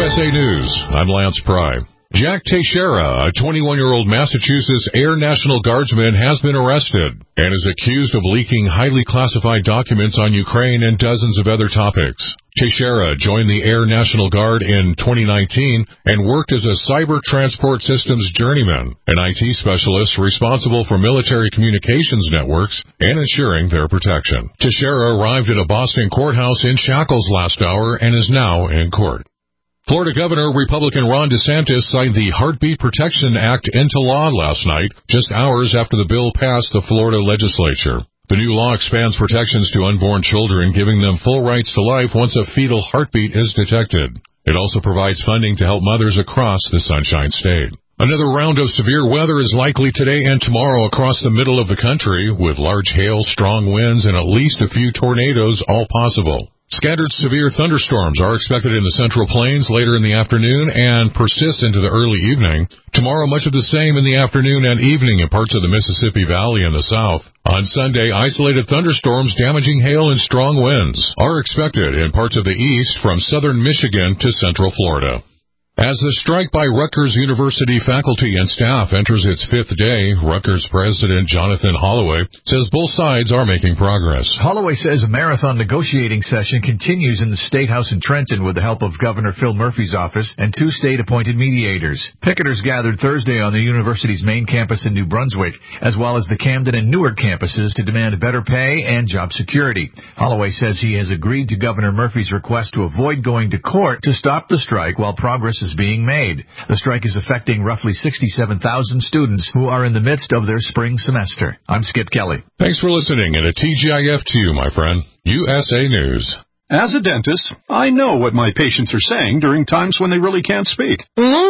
USA News, I'm Lance Pry. Jack Teixeira, a 21-year-old Massachusetts Air National Guardsman, has been arrested and is accused of leaking highly classified documents on Ukraine and dozens of other topics. Teixeira joined the Air National Guard in 2019 and worked as a cyber transport systems journeyman, an IT specialist responsible for military communications networks and ensuring their protection. Teixeira arrived at a Boston courthouse in shackles last hour and is now in court. Florida Governor Republican Ron DeSantis signed the Heartbeat Protection Act into law last night, just hours after the bill passed the Florida legislature. The new law expands protections to unborn children, giving them full rights to life once a fetal heartbeat is detected. It also provides funding to help mothers across the Sunshine State. Another round of severe weather is likely today and tomorrow across the middle of the country, with large hail, strong winds, and at least a few tornadoes all possible. Scattered severe thunderstorms are expected in the Central Plains later in the afternoon and persist into the early evening. Tomorrow, much of the same in the afternoon and evening in parts of the Mississippi Valley and the South. On Sunday, isolated thunderstorms damaging hail and strong winds are expected in parts of the east from southern Michigan to central Florida. As the strike by Rutgers University faculty and staff enters its fifth day, Rutgers President Jonathan Holloway says both sides are making progress. Holloway says a marathon negotiating session continues in the State House in Trenton with the help of Governor Phil Murphy's office and two state-appointed mediators. Picketers gathered Thursday on the university's main campus in New Brunswick, as well as the Camden and Newark campuses, to demand better pay and job security. Holloway says he has agreed to Governor Murphy's request to avoid going to court to stop the strike while progress is being made. The strike is affecting roughly 67,000 students who are in the midst of their spring semester. I'm Skip Kelly. Thanks for listening, and a TGIF to you, my friend. USA News. As a dentist, I know what my patients are saying during times when they really can't speak.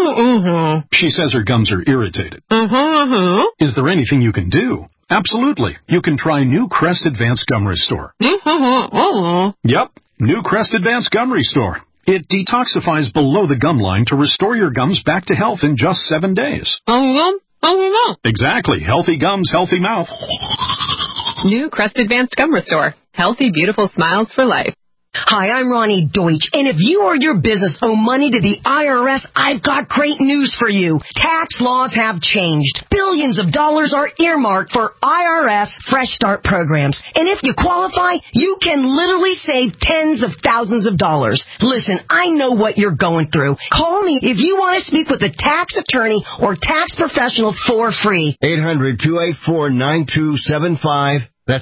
She says her gums are irritated. Is there anything you can do? Absolutely. You can try new Crest Advanced Gum Restore. Yep, new Crest Advanced Gum Restore. It detoxifies below the gum line to restore your gums back to health in just 7 days. Exactly. Healthy gums, healthy mouth. New Crest Advanced Gum Restore. Healthy, beautiful smiles for life. Hi, I'm Ronnie Deutsch, and if you or your business owe money to the IRS, I've got great news for you. Tax laws have changed. Billions of dollars are earmarked for IRS Fresh Start programs. And if you qualify, you can literally save tens of thousands of dollars. Listen, I know what you're going through. Call me if you want to speak with a tax attorney or tax professional for free. 800-284-9275. That's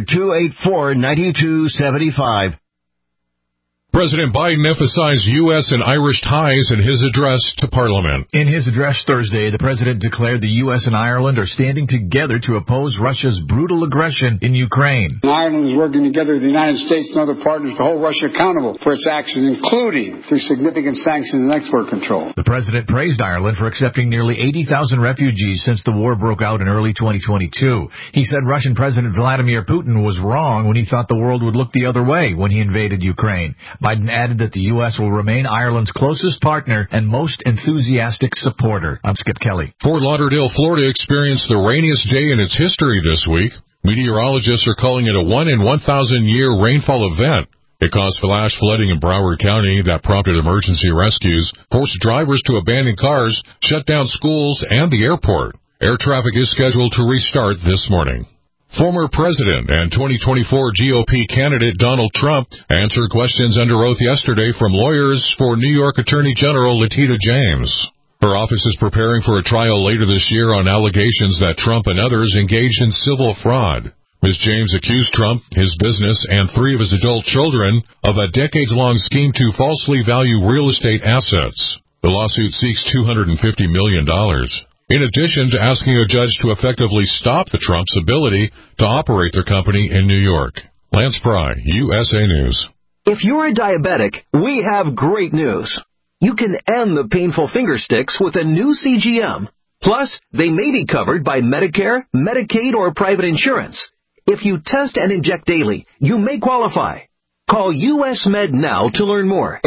800-284-9275. President Biden emphasized U.S. and Irish ties in his address to Parliament. In his address Thursday, the president declared the U.S. and Ireland are standing together to oppose Russia's brutal aggression in Ukraine. Ireland is working together with the United States and other partners to hold Russia accountable for its actions, including through significant sanctions and export control. The president praised Ireland for accepting nearly 80,000 refugees since the war broke out in early 2022. He said Russian President Vladimir Putin was wrong when he thought the world would look the other way when he invaded Ukraine. Biden added that the U.S. will remain Ireland's closest partner and most enthusiastic supporter. I'm Skip Kelly. Fort Lauderdale, Florida experienced the rainiest day in its history this week. Meteorologists are calling it a 1-in-1,000-year rainfall event. It caused flash flooding in Broward County that prompted emergency rescues, forced drivers to abandon cars, shut down schools and the airport. Air traffic is scheduled to restart this morning. Former President and 2024 GOP candidate Donald Trump answered questions under oath yesterday from lawyers for New York Attorney General Letitia James. Her office is preparing for a trial later this year on allegations that Trump and others engaged in civil fraud. Ms. James accused Trump, his business, and 3 of his adult children of a decades-long scheme to falsely value real estate assets. The lawsuit seeks $250 million. In addition to asking a judge to effectively stop the Trumps' ability to operate their company in New York. Lance Pry, USA News. If you're a diabetic, we have great news. You can end the painful finger sticks with a new CGM. Plus, they may be covered by Medicare, Medicaid, or private insurance. If you test and inject daily, you may qualify. Call US Med now to learn more.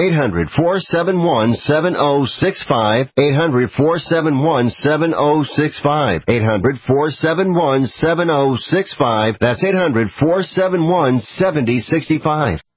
800-471-7065. 800-471-7065. 800-471-7065. That's 800-471-7065.